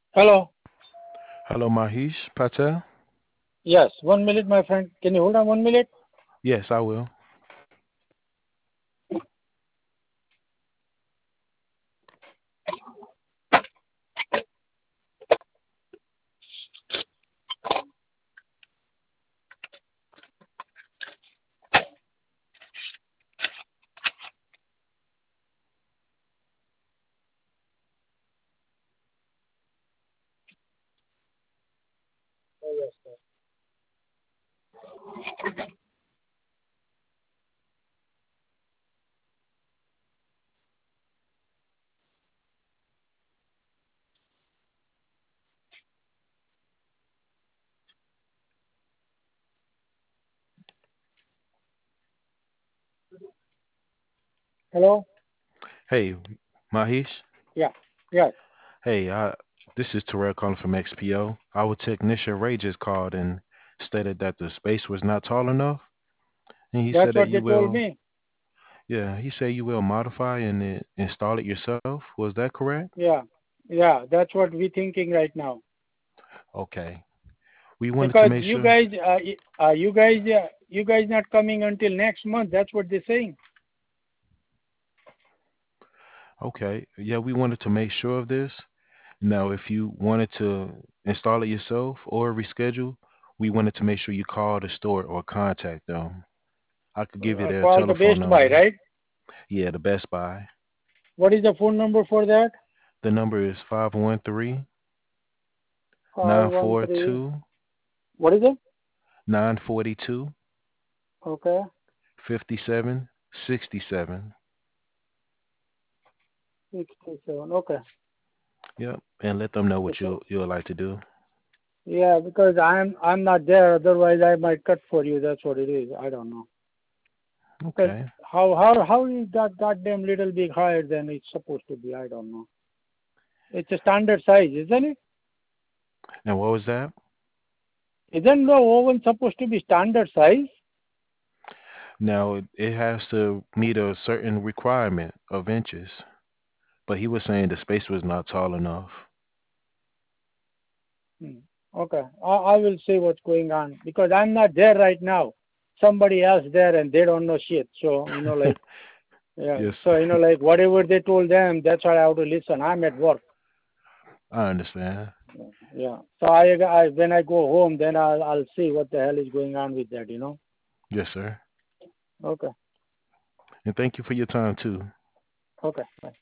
Hello. Hello, Mahish Patel. Yes, 1 minute, my friend. Can you hold on 1 minute? Yes, I will. Oh, yes, sir. Hello. Hey, Mahish. Yeah. Yes. Hey, this is Terrell calling from XPO. Our technician Ray just called and stated that the space was not tall enough, and he That's said that what you they told will. me. Yeah, he said you will modify and install it yourself. Was that correct? Yeah. Yeah. That's what we thinking right now. Okay. We wanted to Because make sure. you guys not coming until next month. That's what they're saying. Okay. Yeah, we wanted to make sure of this. Now, if you wanted to install it yourself or reschedule, we wanted to make sure you call the store or contact them. I could give you their Call the telephone Best Buy, number. right? Yeah, the Best Buy. What is the phone number for that? The number is 513 Five nine one four three. two What is it? 942 Okay. 5767. 67. Okay. Yep, and let them know what Because, you would like to do. yeah, because I'm not there. Otherwise, I might cut for you. That's what it is. I don't know. Because Okay. how is that goddamn little bit higher than it's supposed to be? I don't know. It's a standard size, isn't it? And what was that? Isn't the oven supposed to be standard size? Now it has to meet a certain requirement of inches, but he was saying the space was not tall enough. Hmm. Okay, I will see what's going on because I'm not there right now. Somebody else there and they don't know shit. So like yeah. Yes, So like whatever they told them, that's what I have to listen. I'm at work. I understand. Yeah. So I when I go home, then I'll see what the hell is going on with that. Yes, sir. Okay. And thank you for your time too. Okay. Bye.